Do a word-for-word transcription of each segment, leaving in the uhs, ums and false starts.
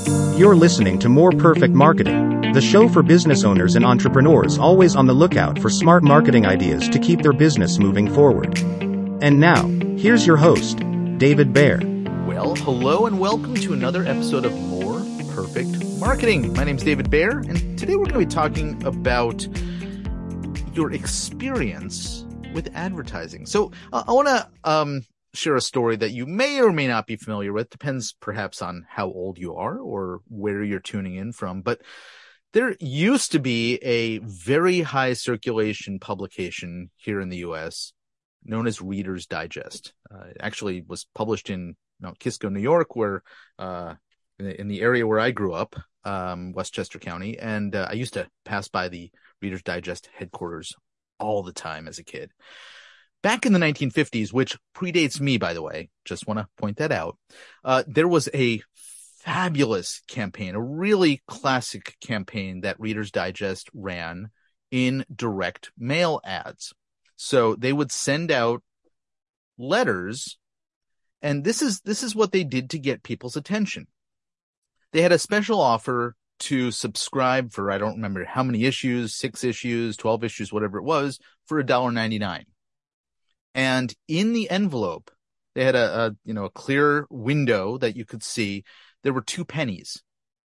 You're listening to More Perfect Marketing, the show for business owners and entrepreneurs always on the lookout for smart marketing ideas to keep their business moving forward. And now, here's your host, David Baer. Well, hello and welcome to another episode of More Perfect Marketing. My name's David Baer, and today we're going to be talking about your experience with advertising. So uh, I want to um, share a story that you may or may not be familiar with. Depends perhaps on how old you are or where you're tuning in from. But there used to be a very high circulation publication here in the U S known as Reader's Digest. Uh, it actually was published in Mount Kisco, New York, where uh, in, the, in the area where I grew up, um, Westchester County. And uh, I used to pass by the Reader's Digest headquarters all the time as a kid. Back in the nineteen fifties, which predates me, by the way, just want to point that out, uh, there was a fabulous campaign, a really classic campaign that Reader's Digest ran in direct mail ads. So they would send out letters, and this is this is what they did to get people's attention. They had a special offer to subscribe for, I don't remember how many issues, six issues, twelve issues, whatever it was, for one dollar and ninety-nine cents. And in the envelope, they had a, a you know a clear window that you could see. There were two pennies.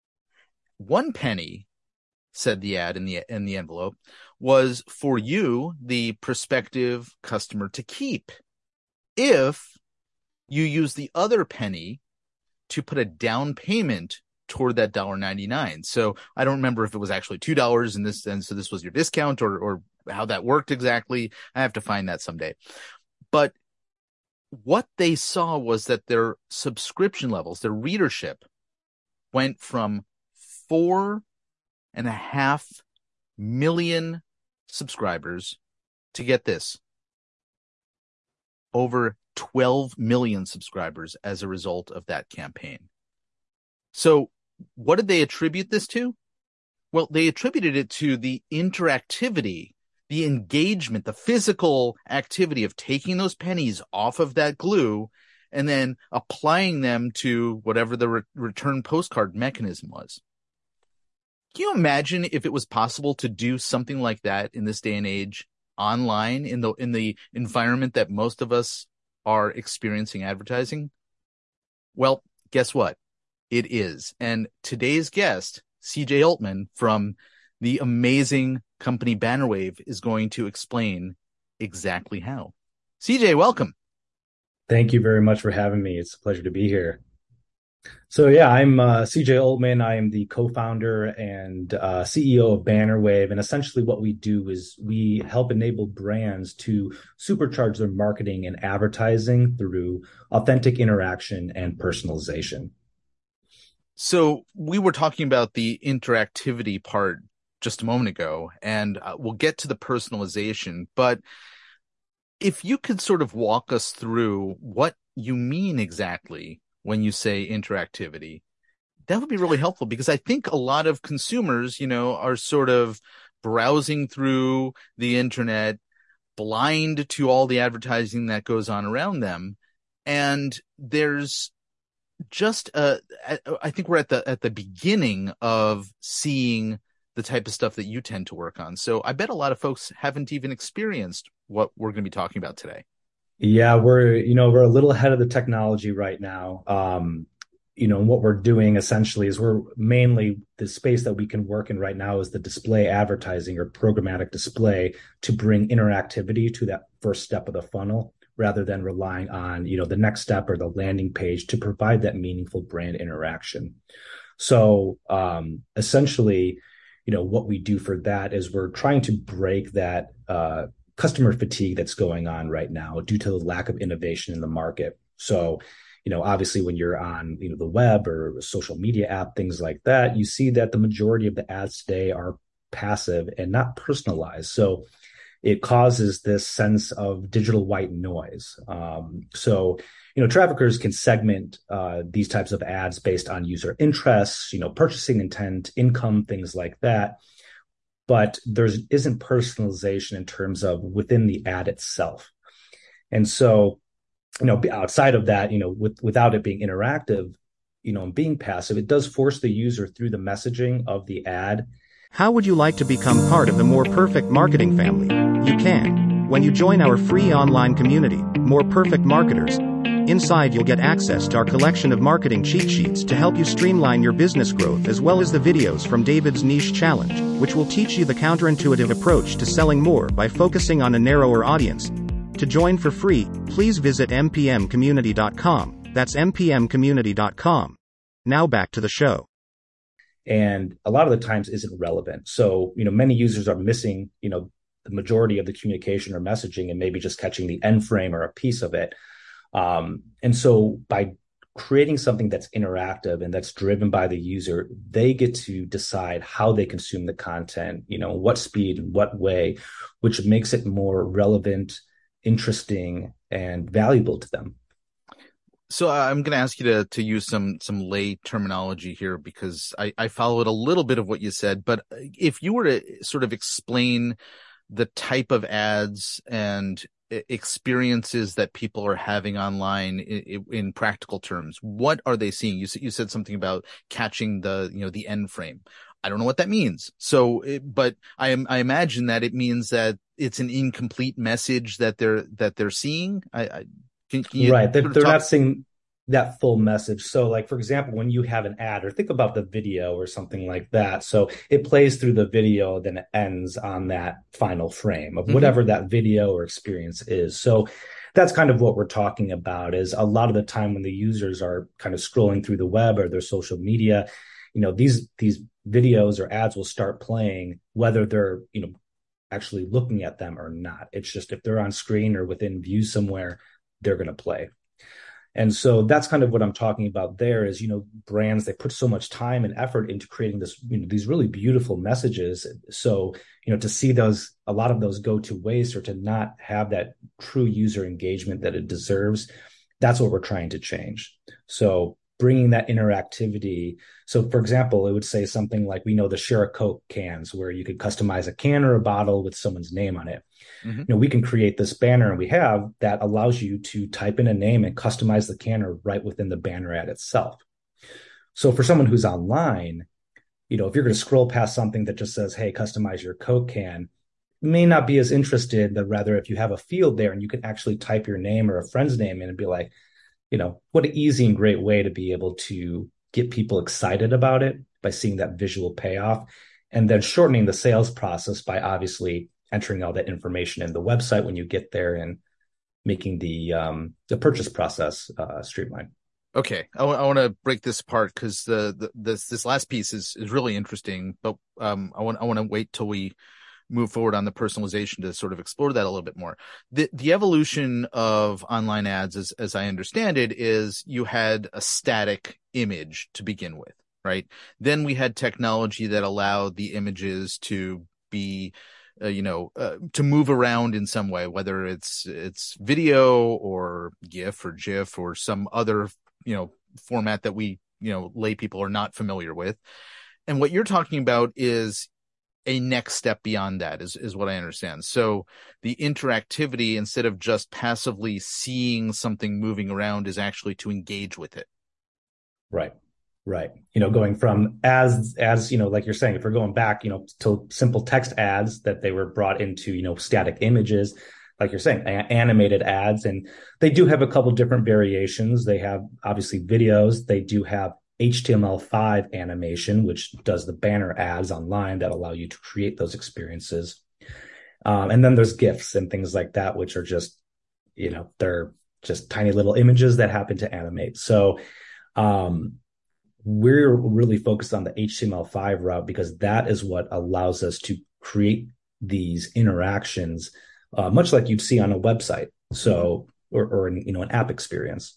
One penny, said the ad in the in the envelope, was for you, the prospective customer, to keep if you use the other penny to put a down payment toward that one dollar and ninety-nine cents. So I don't remember if it was actually two dollars in this, and so this was your discount, or or how that worked exactly. I have to find that someday. But what they saw was that their subscription levels, their readership, went from four and a half million subscribers to, get this, over twelve million subscribers as a result of that campaign. So what did they attribute this to? Well, they attributed it to the interactivity, the engagement, the physical activity of taking those pennies off of that glue and then applying them to whatever the re- return postcard mechanism was. Can you imagine if it was possible to do something like that in this day and age online, in the in the environment that most of us are experiencing advertising? Well, guess what? It is. And today's guest, C J Oltmann from the amazing company Bannerwave, is going to explain exactly how. C J, welcome. Thank you very much for having me. It's a pleasure to be here. So yeah, I'm uh, C J Oltmann. I am the co-founder and uh, C E O of Bannerwave. And essentially what we do is we help enable brands to supercharge their marketing and advertising through authentic interaction and personalization. So we were talking about the interactivity part just a moment ago, and uh, we'll get to the personalization. But if you could sort of walk us through what you mean exactly when you say interactivity, that would be really helpful, because I think a lot of consumers, you know, are sort of browsing through the internet, blind to all the advertising that goes on around them. And there's just, uh, I think we're at the, at the beginning of seeing the type of stuff that you tend to work on. So I bet a lot of folks haven't even experienced what we're going to be talking about today. Yeah, we're, you know, we're a little ahead of the technology right now. Um, you know, and what we're doing essentially is we're mainly, the space that we can work in right now is the display advertising or programmatic display, to bring interactivity to that first step of the funnel, rather than relying on, you know, the next step or the landing page to provide that meaningful brand interaction. So um, essentially, you know, what we do for that is we're trying to break that uh, customer fatigue that's going on right now due to the lack of innovation in the market. So, you know, obviously when you're on, you know, the web or a social media app, things like that, you see that the majority of the ads today are passive and not personalized. So it causes this sense of digital white noise. Um, so, you know, traffickers can segment uh, these types of ads based on user interests, you know, purchasing intent, income, things like that. But there isn't personalization in terms of within the ad itself. And so, you know, outside of that, you know, with, without it being interactive, you know, and being passive, it does force the user through the messaging of the ad. How would you like to become part of the More Perfect Marketing family? You can. When you join our free online community, More Perfect Marketers. Inside you'll get access to our collection of marketing cheat sheets to help you streamline your business growth, as well as the videos from David's Niche Challenge, which will teach you the counterintuitive approach to selling more by focusing on a narrower audience. To join for free, please visit m p m community dot com. That's m p m community dot com. Now back to the show. And a lot of the times isn't relevant. So, you know, many users are missing, you know, the majority of the communication or messaging and maybe just catching the end frame or a piece of it. Um, and so by creating something that's interactive and that's driven by the user, they get to decide how they consume the content, you know, what speed and what way, which makes it more relevant, interesting, and valuable to them. So I'm going to ask you to to use some some lay terminology here, because I, I followed a little bit of what you said. But if you were to sort of explain the type of ads and experiences that people are having online in, in practical terms, what are they seeing? You said, you said something about catching the, you know, the end frame. I don't know what that means. So, but I am, I imagine that it means that it's an incomplete message that they're, that they're seeing. I, I can, can you right. They're, sort of they're talk- not seeing that full message. So like, for example, when you have an ad, or think about the video or something like that. So it plays through the video, then it ends on that final frame of whatever mm-hmm. that video or experience is. So that's kind of what we're talking about, is a lot of the time when the users are kind of scrolling through the web or their social media, you know, these, these videos or ads will start playing, whether they're, you know, actually looking at them or not. It's just, if they're on screen or within view somewhere, they're going to play. And so that's kind of what I'm talking about there is, you know, brands, they put so much time and effort into creating this, you know, these really beautiful messages. So, you know, to see those, a lot of those go to waste or to not have that true user engagement that it deserves, that's what we're trying to change. So bringing that interactivity. So for example, it would say something like, we know the Share a Coke cans where you could customize a can or a bottle with someone's name on it. Mm-hmm. You know, we can create this banner, and we have that allows you to type in a name and customize the banner right within the banner ad itself. So for someone who's online, you know, if you're going to scroll past something that just says, hey, customize your Coke can, may not be as interested, but rather if you have a field there and you can actually type your name or a friend's name in and be like, you know, what an easy and great way to be able to get people excited about it by seeing that visual payoff, and then shortening the sales process by obviously entering all that information in the website when you get there and making the um, the purchase process uh, streamlined. Okay, I, w- I want to break this apart because the, the this this last piece is is really interesting, but um, I want I want to wait till we move forward on the personalization to sort of explore that a little bit more. The the evolution of online ads, as as I understand it, is you had a static image to begin with, right? Then we had technology that allowed the images to be Uh, you know, uh, to move around in some way, whether it's it's video or GIF or GIF or some other, you know, format that we, you know, lay people are not familiar with. And what you're talking about is a next step beyond that, is is what I understand. So the interactivity, instead of just passively seeing something moving around, is actually to engage with it. Right. Right. You know, going from as, as, you know, like you're saying, if we're going back, you know, to simple text ads that they were brought into, you know, static images, like you're saying, a- animated ads, and they do have a couple different variations. They have obviously videos. They do have H T M L five animation, which does the banner ads online that allow you to create those experiences. Um, and then there's GIFs and things like that, which are just, you know, they're just tiny little images that happen to animate. So, um, we're really focused on the H T M L five route because that is what allows us to create these interactions, uh, much like you'd see on a website. So, or, or an, you know, an app experience.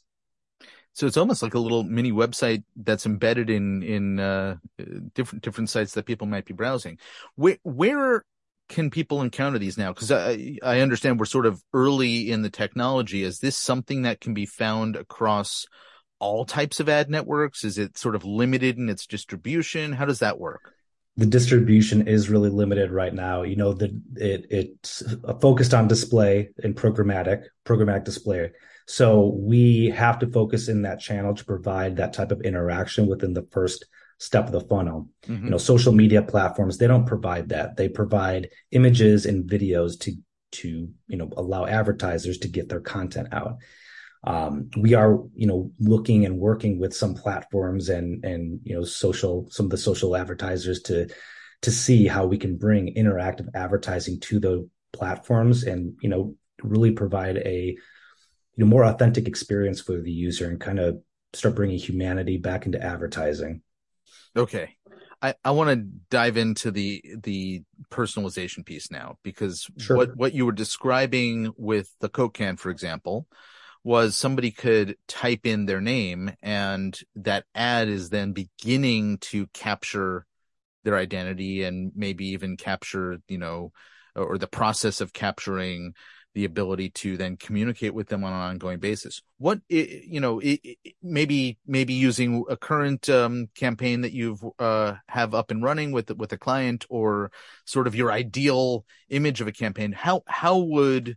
So it's almost like a little mini website that's embedded in in uh, different different sites that people might be browsing. Where where can people encounter these now? Because I I understand we're sort of early in the technology. Is this something that can be found across all types of ad networks? Is it sort of limited in its distribution? How does that work? The distribution is really limited right now. You know, the it it's focused on display and programmatic, programmatic display. So we have to focus in that channel to provide that type of interaction within the first step of the funnel. Mm-hmm. You know, social media platforms, they don't provide that. They provide images and videos to, to, you know, allow advertisers to get their content out. Um, we are, you know, looking and working with some platforms and, and, you know, social, some of the social advertisers to, to see how we can bring interactive advertising to the platforms and, you know, really provide a, you know, more authentic experience for the user and kind of start bringing humanity back into advertising. Okay. I, I want to dive into the, the personalization piece now, because sure. what, what you were describing with the Coke can, for example, was somebody could type in their name and that ad is then beginning to capture their identity and maybe even capture, you know, or the process of capturing the ability to then communicate with them on an ongoing basis. What, you know, maybe, maybe using a current um, campaign that you've uh, have up and running with, with a client, or sort of your ideal image of a campaign. How, how would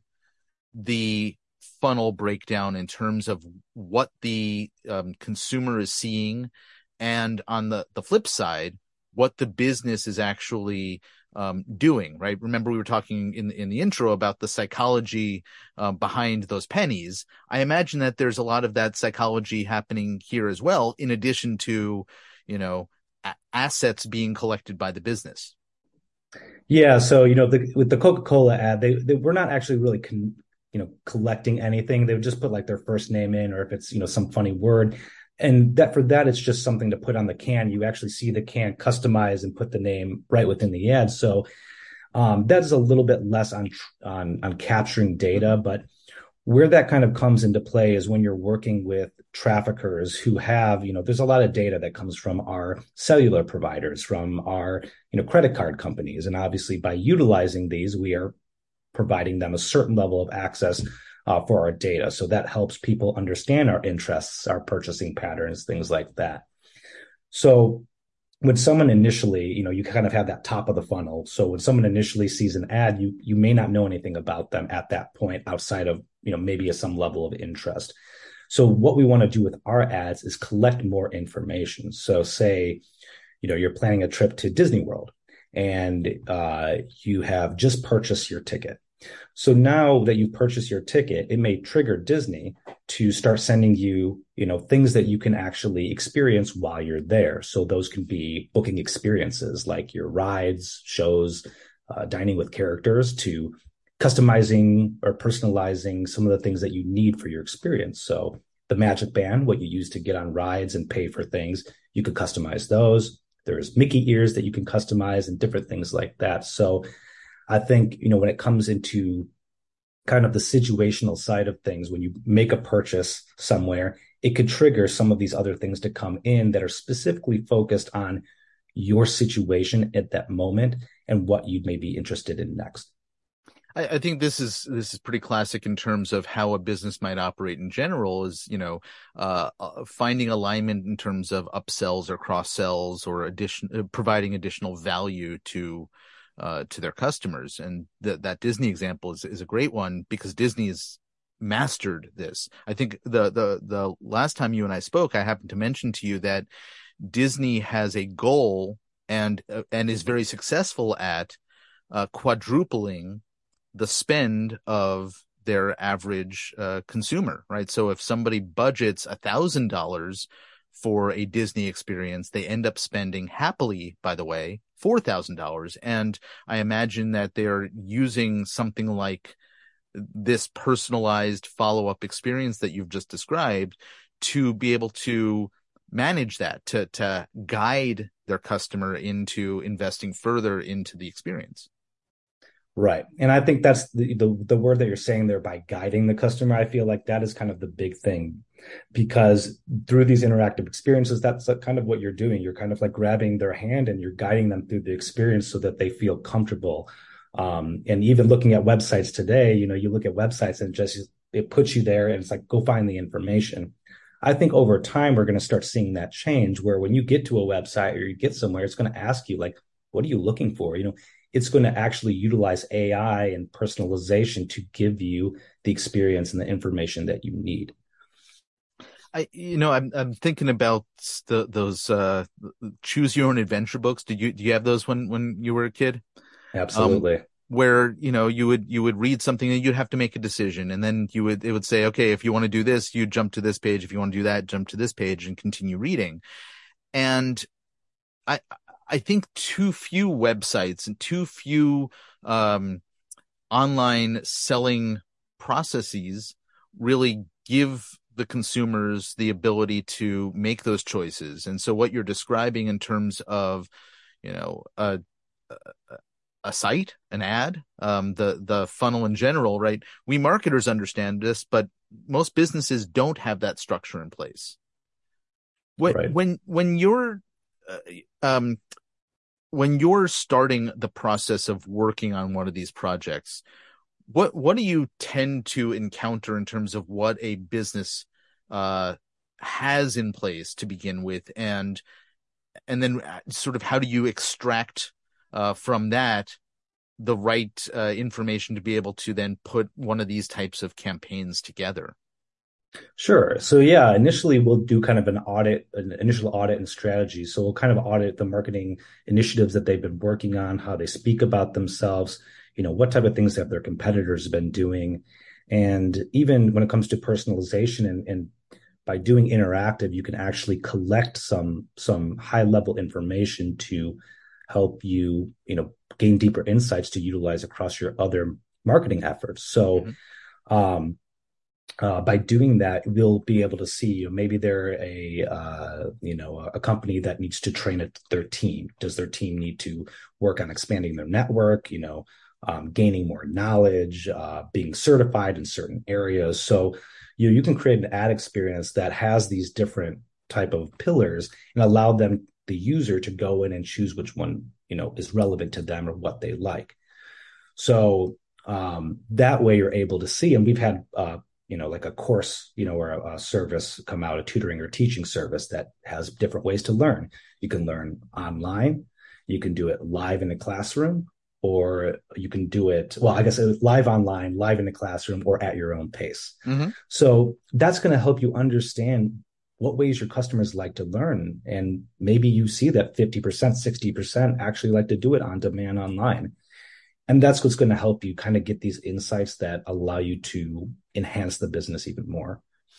the funnel break down in terms of what the um, consumer is seeing, and on the, the flip side, what the business is actually um, doing, right? Remember, we were talking in, in the intro about the psychology uh, behind those pennies. I imagine that there's a lot of that psychology happening here as well, in addition to, you know, a- assets being collected by the business. Yeah. So, you know, the, with the Coca-Cola ad, they, they were not actually really, con, you know, collecting anything. They would just put like their first name in, or if it's, you know, some funny word. And that for that, it's just something to put on the can. You actually see the can customized and put the name right within the ad. So um, that is a little bit less on, on, on capturing data. But where that kind of comes into play is when you're working with traffickers who have, you know, there's a lot of data that comes from our cellular providers, from our, you know, credit card companies. And obviously by utilizing these, we are providing them a certain level of access Uh, for our data. So that helps people understand our interests, our purchasing patterns, things like that. So when someone initially, you know, you kind of have that top of the funnel. So when someone initially sees an ad, you you may not know anything about them at that point outside of, you know, maybe some level of interest. So what we want to do with our ads is collect more information. So say, you know, you're planning a trip to Disney World and uh, you have just purchased your ticket. So now that you've purchased your ticket, it may trigger Disney to start sending you, you know, things that you can actually experience while you're there. So those can be booking experiences like your rides, shows, uh, dining with characters, to customizing or personalizing some of the things that you need for your experience. So the Magic Band, what you use to get on rides and pay for things, you could customize those. There's Mickey ears that you can customize and different things like that. So I think, you know, when it comes into kind of the situational side of things, when you make a purchase somewhere, it could trigger some of these other things to come in that are specifically focused on your situation at that moment and what you may be interested in next. I, I think this is this is pretty classic in terms of how a business might operate in general, is, you know, uh, finding alignment in terms of upsells or cross sells or addition, uh, providing additional value to uh, to their customers. And th- that Disney example is, is a great one, because Disney has mastered this. I think the, the, the last time you and I spoke, I happened to mention to you that Disney has a goal and, uh, and is very successful at, uh, quadrupling the spend of their average, uh, consumer, right? So if somebody budgets a thousand dollars for a Disney experience, they end up spending, happily, by the way, four thousand dollars. And I imagine that they're using something like this personalized follow-up experience that you've just described to be able to manage that, to, to guide their customer into investing further into the experience. Right. And I think that's the, the, the word that you're saying there, by guiding the customer. I feel like that is kind of the big thing, because through these interactive experiences, that's kind of what you're doing. You're kind of like grabbing their hand and you're guiding them through the experience so that they feel comfortable. Um, and even looking at websites today, you know, you look at websites and just, it puts you there and it's like, go find the information. I think over time, we're going to start seeing that change, where when you get to a website or you get somewhere, it's going to ask you, like, what are you looking for? You know, it's going to actually utilize A I and personalization to give you the experience and the information that you need. I, you know, I'm I'm thinking about the those uh, choose your own adventure books. Did you do you have those when when you were a kid? Um, Absolutely. where you know you would you would read something and you'd have to make a decision, and then you would it would say, okay, if you want to do this, you jump to this page. If you want to do that, jump to this page and continue reading. And I I think too few websites and too few um, online selling processes really give the consumers the ability to make those choices. And so what you're describing in terms of, you know, a, a, a site, an ad, um, the, the funnel in general, right? We marketers understand this, but most businesses don't have that structure in place. When, Right. when, when you're, uh, um, when you're starting the process of working on one of these projects, what what do you tend to encounter in terms of what a business uh, has in place to begin with, and and then sort of how do you extract uh, from that the right uh, information to be able to then put one of these types of campaigns together? Sure. So yeah, initially we'll do kind of an audit, an initial audit and strategy. So we'll kind of audit the marketing initiatives that they've been working on, how they speak about themselves, you know, what type of things have their competitors been doing. And even when it comes to personalization and, and by doing interactive, you can actually collect some some high level information to help you, you know, gain deeper insights to utilize across your other marketing efforts. So Mm-hmm. um uh, by doing that, we'll be able to see, you know, maybe they're a, uh, you know, a company that needs to train a, their team. Does their team need to work on expanding their network, you know, um, gaining more knowledge, uh, being certified in certain areas? So you, you can create an ad experience that has these different type of pillars and allow them, the user, to go in and choose which one, you know, is relevant to them or what they like. So um, that way you're able to see, and we've had, uh, you know, like a course, you know, or a, a service come out, a tutoring or teaching service that has different ways to learn. You can learn online, you can do it live in the classroom, or you can do it, well, I guess it was live online, live in the classroom, or at your own pace. Mm-hmm. So that's going to help you understand what ways your customers like to learn. And maybe you see that fifty percent, sixty percent actually like to do it on demand online. And that's what's going to help you kind of get these insights that allow you to enhance the business even more.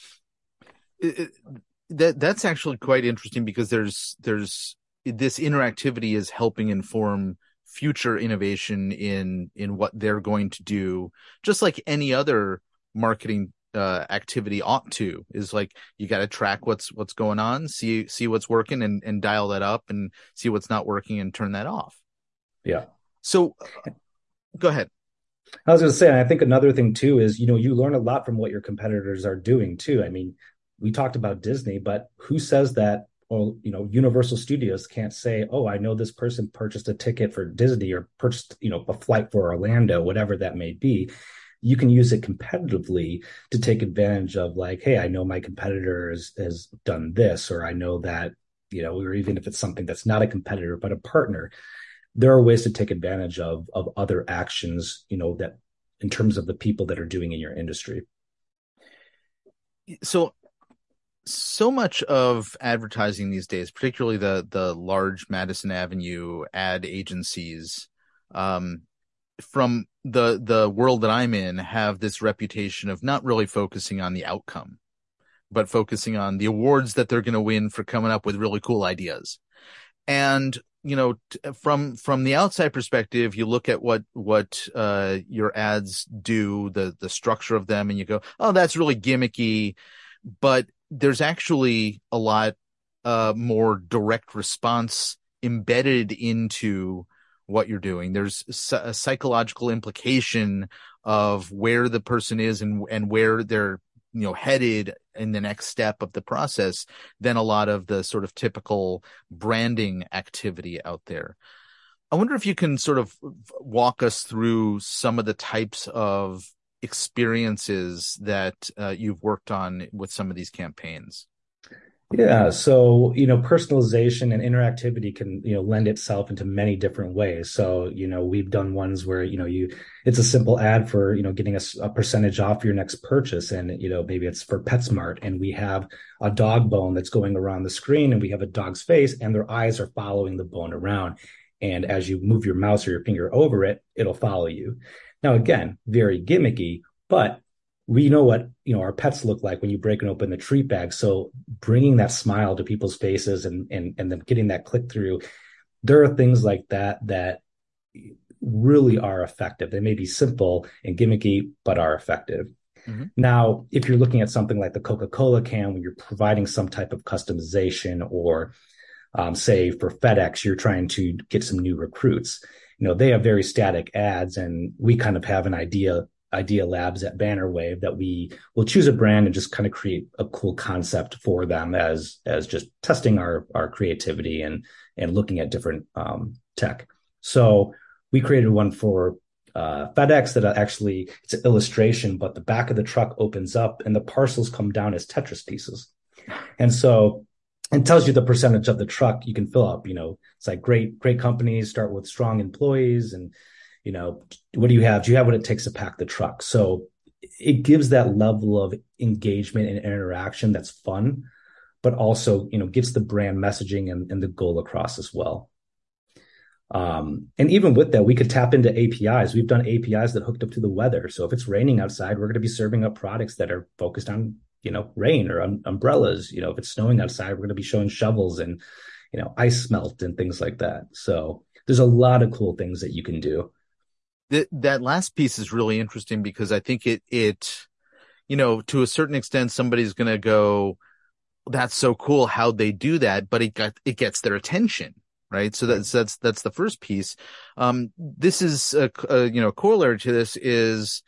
It, it, that that's actually quite interesting because there's there's this interactivity is helping inform future innovation in in what they're going to do, just like any other marketing uh, activity ought to. Is like you got to track what's what's going on, see see what's working, and and dial that up, and see what's not working and turn that off. Yeah. So uh, go ahead. I was going to say, and I think another thing too is, you know, you learn a lot from what your competitors are doing too. I mean, we talked about Disney, but who says that, or, you know, Universal Studios can't say, oh, I know this person purchased a ticket for Disney or purchased, you know, a flight for Orlando, whatever that may be. You can use it competitively to take advantage of, like, hey, I know my competitor has, has done this, or I know that, you know, or even if it's something that's not a competitor, but a partner, there are ways to take advantage of of other actions, you know, that in terms of the people that are doing in your industry. So so much of advertising these days, particularly the the large Madison Avenue ad agencies, um, from the the world that I'm in, have this reputation of not really focusing on the outcome, but focusing on the awards that they're going to win for coming up with really cool ideas. And you know, t- from from the outside perspective, you look at what what uh, your ads do, the the structure of them, and you go, "Oh, that's really gimmicky," but there's actually a lot uh, more direct response embedded into what you're doing. There's a psychological implication of where the person is and and where they're, you know, headed in the next step of the process than a lot of the sort of typical branding activity out there. I wonder if you can sort of walk us through some of the types of experiences that uh, you've worked on with some of these campaigns. Yeah, so you know, personalization and interactivity can, you know, lend itself into many different ways. So, you know, we've done ones where, you know, you it's a simple ad for, you know, getting a, s- a percentage off your next purchase. And, you know, maybe it's for PetSmart and we have a dog bone that's going around the screen and we have a dog's face and their eyes are following the bone around. And as you move your mouse or your finger over it, it'll follow you. Now, again, very gimmicky, but we know what, you know, our pets look like when you break and open the treat bag. So bringing that smile to people's faces and and and then getting that click through, there are things like that that really are effective. They may be simple and gimmicky, but are effective. Hmm. Now, if you're looking at something like the Coca-Cola can, when you're providing some type of customization, or um, say for FedEx, you're trying to get some new recruits. You know, they have very static ads, and we kind of have an idea idea labs at Bannerwave that we will choose a brand and just kind of create a cool concept for them as as just testing our our creativity and and looking at different um, tech. So we created one for uh, FedEx that actually it's an illustration, but the back of the truck opens up and the parcels come down as Tetris pieces. And so it tells you the percentage of the truck you can fill up. You know, it's like great, great companies start with strong employees. And, you know, what do you have? Do you have what it takes to pack the truck? So it gives that level of engagement and interaction that's fun, but also, you know, gets the brand messaging and, and the goal across as well. Um, and even with that, we could tap into A P Is. We've done A P Is that hooked up to the weather. So if it's raining outside, we're going to be serving up products that are focused on, you know, rain or um, umbrellas. You know, if it's snowing outside, we're going to be showing shovels and, you know, ice melt and things like that. So there's a lot of cool things that you can do. That that last piece is really interesting because I think it it you know, to a certain extent, somebody's going to go, "That's so cool how they do that," but it got it gets their attention, right? So Right. that's that's that's the first piece. Um, this is a, a you know corollary to this is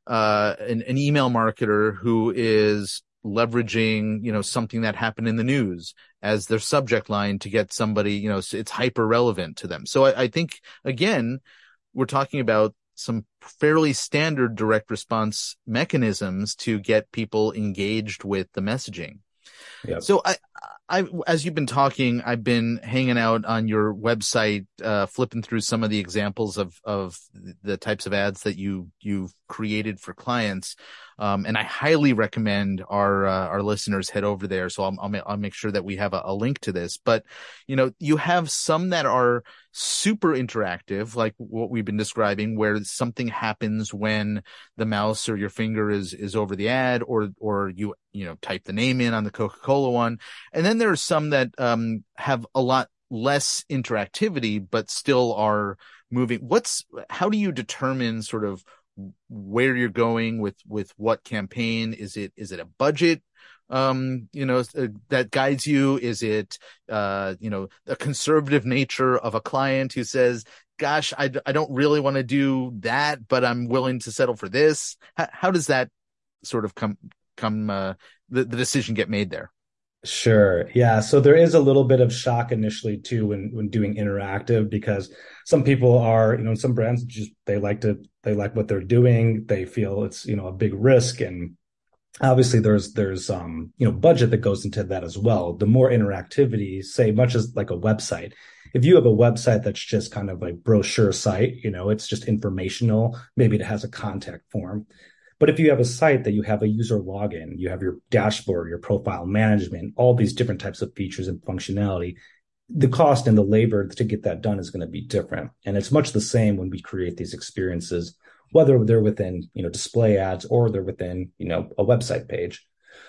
uh an, an email marketer who is leveraging you know something that happened in the news as their subject line to get somebody, you know it's hyper relevant to them. So I, I think again we're talking about some fairly standard direct response mechanisms to get people engaged with the messaging. Yeah. So I, I, as you've been talking, I've been hanging out on your website, uh, flipping through some of the examples of, of the types of ads that you, you've created for clients. Um, and I highly recommend our, uh, our listeners head over there. So I'll, I'll, ma- I'll make sure that we have a, a link to this, but you know, you have some that are super interactive, like what we've been describing, where something happens when the mouse or your finger is, is over the ad, or, or you, you know, type the name in on the Coca-Cola one. And then there are some that, um, have a lot less interactivity, but still are moving. What's, how do you determine sort of where you're going with, with what campaign? Is it, is it a budget? Um, you know, uh, that guides you? Is it, uh, you know, the conservative nature of a client who says, gosh, I, I don't really want to do that, but I'm willing to settle for this? How, how does that sort of come, come, uh, the, the decision get made there? Sure. Yeah. So there is a little bit of shock initially too when when doing interactive, because some people are, you know, some brands just they like to they like what they're doing. They feel it's, you know, a big risk. And obviously there's there's um, you know, budget that goes into that as well. The more interactivity, say much as like a website. If you have a website that's just kind of like brochure site, you know, it's just informational, maybe it has a contact form. But if you have a site that you have a user login, you have your dashboard, your profile management, all these different types of features and functionality, the cost and the labor to get that done is going to be different. And it's much the same when we create these experiences, whether they're within, you know, display ads or they're within, you know, a website page.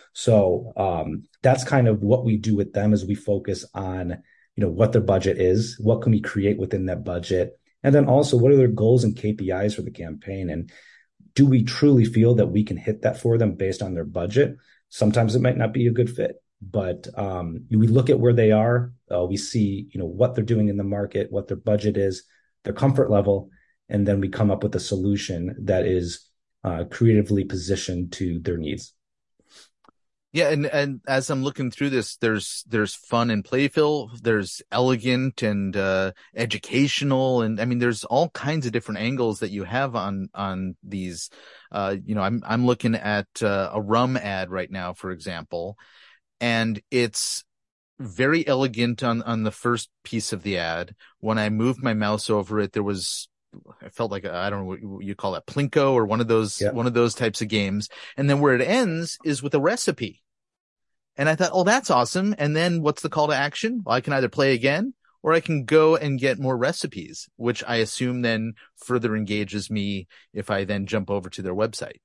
So um, that's kind of what we do with them, is we focus on, you know, what their budget is, what can we create within that budget, and then also what are their goals and K P Is for the campaign. And do we truly feel that we can hit that for them based on their budget? Sometimes it might not be a good fit, but um, we look at where they are. Uh, we see, you know, what they're doing in the market, what their budget is, their comfort level, and then we come up with a solution that is uh, creatively positioned to their needs. Yeah, and and as I'm looking through this, there's there's fun and playful, there's elegant and uh educational, and I mean there's all kinds of different angles that you have on on these. Uh you know, I'm I'm looking at uh, a rum ad right now, for example, and it's very elegant on, on the first piece of the ad. When I moved my mouse over it, there was, I felt like, I don't know what you call it, Plinko or one of those, Yep. one of those types of games. And then where it ends is with a recipe. And I thought, oh, that's awesome. And then what's the call to action? Well, I can either play again or I can go and get more recipes, which I assume then further engages me if I then jump over to their website.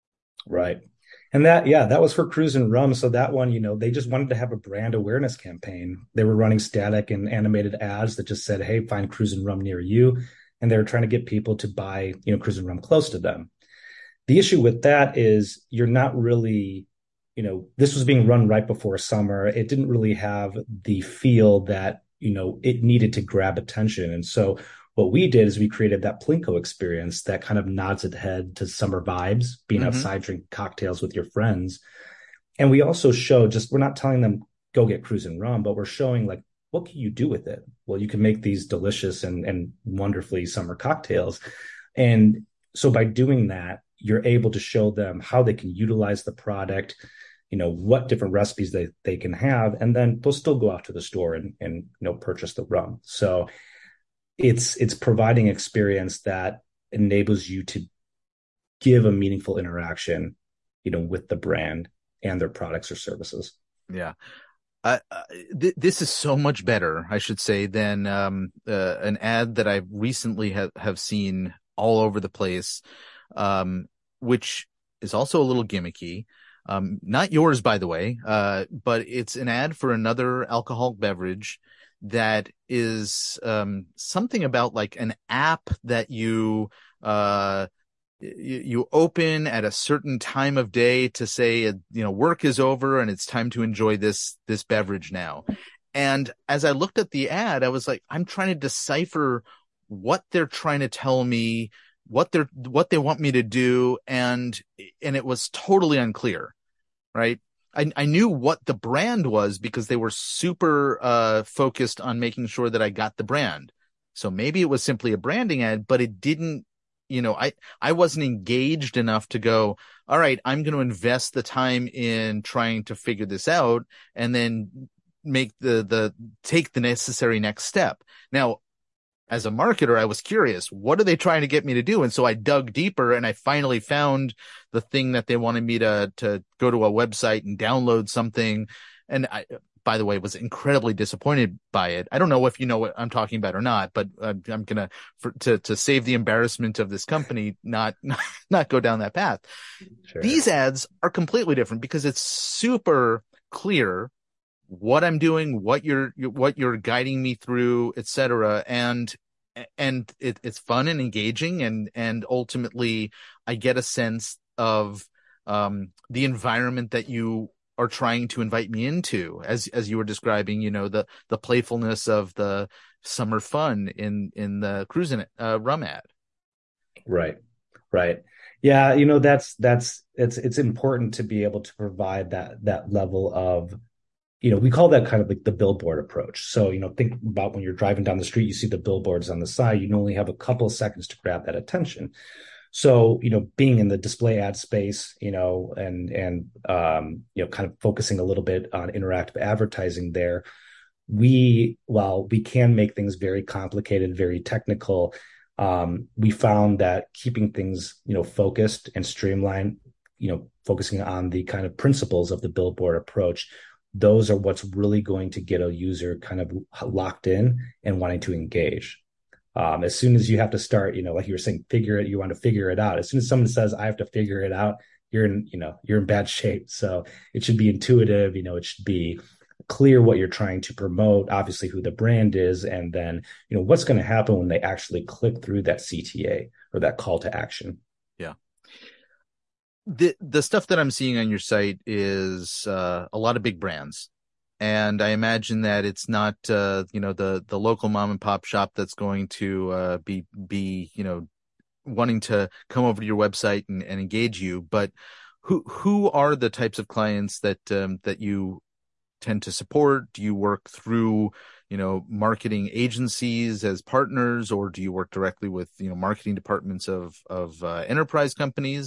Right. And that, yeah, that was for Cruisin' Rum. So that one, you know, they just wanted to have a brand awareness campaign. They were running static and animated ads that just said, hey, find Cruisin' Rum near you. And they were trying to get people to buy, you know, Cruisin' Rum close to them. The issue with that is you're not really, you know, this was being run right before summer. It didn't really have the feel that, you know, it needed to grab attention. And so what we did is we created that Plinko experience that kind of nods its head to summer vibes, being Mm-hmm. outside, drinking cocktails with your friends. And we also show just, we're not telling them, go get Cruisin' Rum, but we're showing like, what can you do with it? Well, you can make these delicious and, and wonderfully summer cocktails. And so by doing that, you're able to show them how they can utilize the product, you know, what different recipes they, they can have, and then they'll still go out to the store and, and, you know, purchase the rum. So it's, it's providing experience that enables you to give a meaningful interaction, you know, with the brand and their products or services. Yeah. Uh, th- this is so much better, I should say, than um, uh, an ad that I recently have, have seen all over the place, um, which is also a little gimmicky. Um, not yours, by the way, uh, but it's an ad for another alcoholic beverage that is um, something about like an app that you uh, you, you open at a certain time of day to say, you know, work is over and it's time to enjoy this this beverage now. And as I looked at the ad, I was like, I'm trying to decipher what they're trying to tell me, what they're what they want me to do, and and it was totally unclear, right? I, I knew what the brand was because they were super uh, focused on making sure that I got the brand. So maybe it was simply a branding ad, but it didn't, you know, I, I wasn't engaged enough to go, all right, I'm going to invest the time in trying to figure this out and then make the, the, take the necessary next step. Now, as a marketer, I was curious, what are they trying to get me to do? And so I dug deeper and I finally found the thing that they wanted me to, to go to a website and download something. And I, by the way, was incredibly disappointed by it. I don't know if you know what I'm talking about or not, but I'm, I'm going to, for, to, to save the embarrassment of this company, not, not, not go down that path. Sure. These ads are completely different because it's super clear what I'm doing, what you're, what you're guiding me through, et cetera. And, and it, it's fun and engaging. And, and ultimately I get a sense of, um, the environment that you are trying to invite me into, as, as you were describing, you know, the, the playfulness of the summer fun in, in the Cruisin' uh, Rum ad. Right. Right. Yeah. You know, that's, that's, it's, it's important to be able to provide that, that level of, you know, we call that kind of like the billboard approach. So, you know, think about when you're driving down the street, you see the billboards on the side, you only have a couple of seconds to grab that attention. So, you know, being in the display ad space, you know, and, and, um, you know, kind of focusing a little bit on interactive advertising there, we, while we can make things very complicated, very technical, um, we found that keeping things, you know, focused and streamlined, you know, focusing on the kind of principles of the billboard approach, those are what's really going to get a user kind of locked in and wanting to engage. Um, as soon as you have to start, you know, like you were saying, figure it, you want to figure it out. As soon as someone says, I have to figure it out, you're in, you know, you're in bad shape. So it should be intuitive, you know, it should be clear what you're trying to promote, obviously who the brand is, and then, you know, what's going to happen when they actually click through that C T A or that call to action. Yeah. The the stuff that I'm seeing on your site is uh, a lot of big brands, and I imagine that it's not uh, you know the the local mom and pop shop that's going to uh, be be you know wanting to come over to your website and, and engage you. But who who are the types of clients that um, that you tend to support? Do you work through you know marketing agencies as partners, or do you work directly with you know marketing departments of of uh, enterprise companies?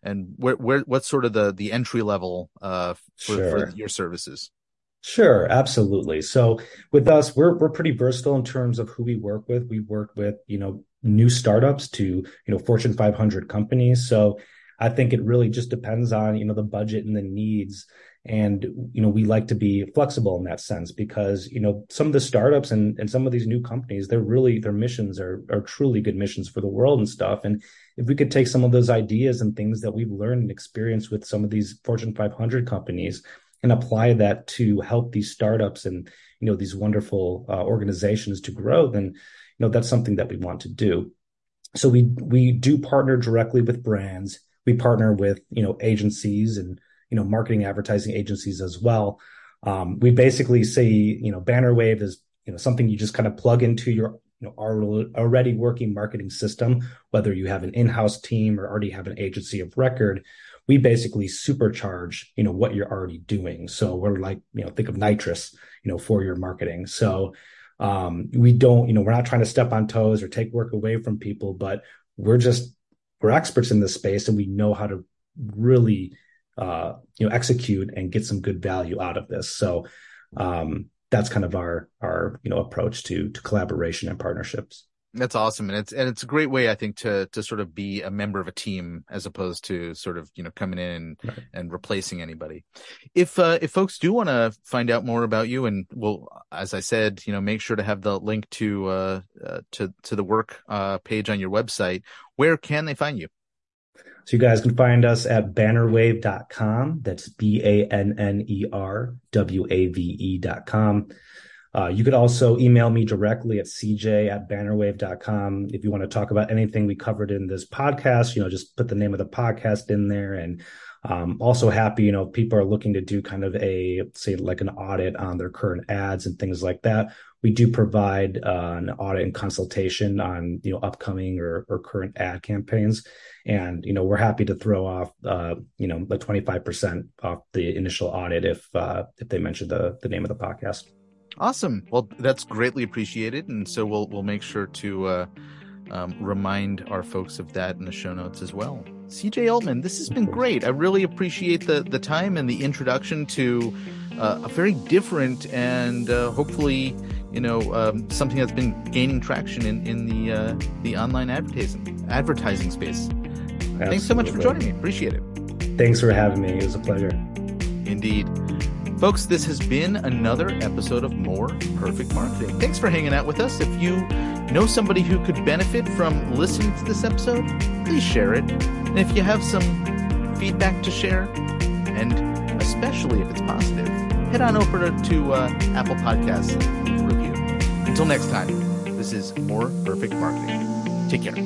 and where where what's sort of the the entry level uh for, Sure. for your services? Sure, absolutely. So with us, we're we're pretty versatile in terms of who we work with. We work with, you know, new startups to, you know, Fortune five hundred companies. So I think it really just depends on, you know, the budget and the needs. And, you know, we like to be flexible in that sense because, you know, some of the startups and, and some of these new companies, they're really, their missions are, are truly good missions for the world and stuff. And if we could take some of those ideas and things that we've learned and experienced with some of these Fortune five hundred companies and apply that to help these startups and, you know, these wonderful uh, organizations to grow, then, you know, that's something that we want to do. So we, we do partner directly with brands. We partner with, you know, agencies and, you know, marketing advertising agencies as well. Um, we basically say, you know, Bannerwave is, you know, something you just kind of plug into your, you know, already working marketing system, whether you have an in-house team or already have an agency of record. We basically supercharge, you know, what you're already doing. So we're like, you know, think of nitrous, you know, for your marketing. So um, we don't, you know, we're not trying to step on toes or take work away from people, but we're just, we're experts in this space and we know how to really, uh, you know, execute and get some good value out of this. So um, that's kind of our, our, you know, approach to, to collaboration and partnerships. That's awesome. And it's, and it's a great way, I think, to, to sort of be a member of a team as opposed to sort of, you know, coming in and, Right. and replacing anybody. If, uh, if folks do want to find out more about you, and well, as I said, you know, make sure to have the link to, uh, uh to, to the work, uh, page on your website, where can they find you? So you guys can find us at bannerwave dot com. That's B A N N E R W A V E dot com. Uh, you could also email me directly at c j at bannerwave dot com. If you want to talk about anything we covered in this podcast, you know, just put the name of the podcast in there. And um, also happy, you know, if people are looking to do kind of a, say, like an audit on their current ads and things like that. We do provide uh, an audit and consultation on, you know, upcoming or, or current ad campaigns. And, you know, we're happy to throw off, uh, you know, like twenty-five percent off the initial audit if uh, if they mention the the name of the podcast. Awesome. Well, that's greatly appreciated. And so we'll, we'll make sure to, uh, um, remind our folks of that in the show notes as well. C J Altman, this has been great. I really appreciate the, the time and the introduction to, uh, a very different and, uh, hopefully, you know, um, something that's been gaining traction in, in the, uh, the online advertising, advertising space. Absolutely. Thanks so much for joining me. Appreciate it. Thanks for having me. It was a pleasure. Indeed. Folks, this has been another episode of More Perfect Marketing. Thanks for hanging out with us. If you know somebody who could benefit from listening to this episode, please share it. And if you have some feedback to share, and especially if it's positive, head on over to, to uh, Apple Podcasts and leave a review. Until next time, this is More Perfect Marketing. Take care.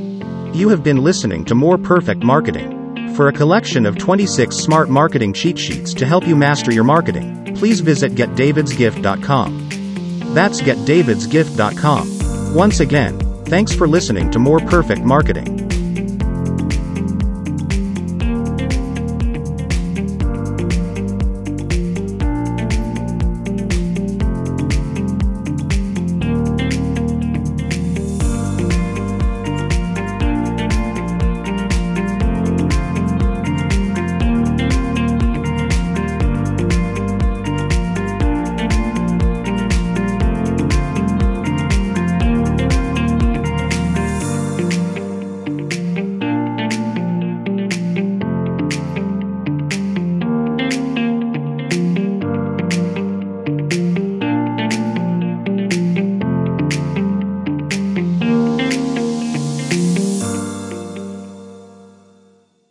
You have been listening to More Perfect Marketing. For a collection of twenty-six smart marketing cheat sheets to help you master your marketing, please visit get davids gift dot com. That's get davids gift dot com. Once again, thanks for listening to More Perfect Marketing.